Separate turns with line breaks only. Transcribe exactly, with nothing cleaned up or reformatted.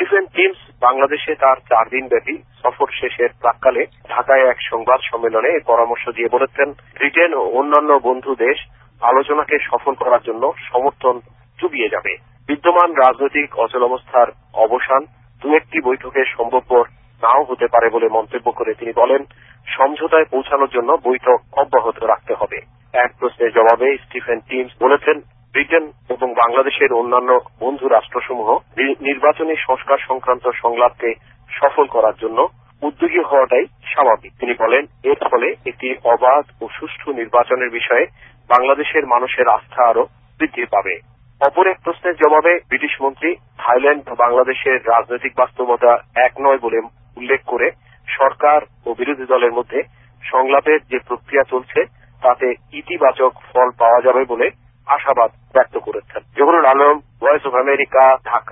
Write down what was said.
Stephen teams বাংলাদেশে তার চার দিন ব্যাপী সফর শেষের প্রাক্কালে ঢাকায় এক সংবাদ সম্মেলনে এই পরামর্শ দিয়ে বলেছেন, ব্রিটেন ও অন্যান্য বন্ধু দেশ আলোচনাকে সফল করার জন্য সমর্থন জুগিয়ে যাবে। বিদ্যমান রাজনৈতিক অচলাবস্থার অবসান দু একটি বৈঠকে সম্ভবপর নাও হতে পারে বলে মন্তব্য করে তিনি বলেন, সমঝোতায় পৌঁছানোর জন্য বৈঠক অব্যাহত রাখতে হবে। এক প্রশ্নের জবাবে স্টিফেন টিমস বলেছেন, ব্রিটেন এবং বাংলাদেশের অন্যান্য বন্ধু রাষ্ট্রসমূহ নির্বাচনী সংস্কার সংক্রান্ত সংলাপকে সফল করার জন্য উদ্যোগী হওয়াটাই স্বাভাবিক। তিনি বলেন, এর ফলে একটি অবাধ ও সুষ্ঠু নির্বাচনের বিষয়ে বাংলাদেশের মানুষের আস্থা আরো বৃদ্ধি পাবে। অপর এক প্রশ্নের জবাবে ব্রিটিশ মন্ত্রী থাইল্যান্ড ও বাংলাদেশের রাজনৈতিক বাস্তবতা এক নয় বলে উল্লেখ করে সরকার ও বিরোধী দলের মধ্যে সংলাপের যে প্রক্রিয়া চলছে তাতে ইতিবাচক ফল পাওয়া যাবে বলে আশাবাদ ব্যক্ত করেছেন। Zahurul Alam, Voice of America, Dhaka.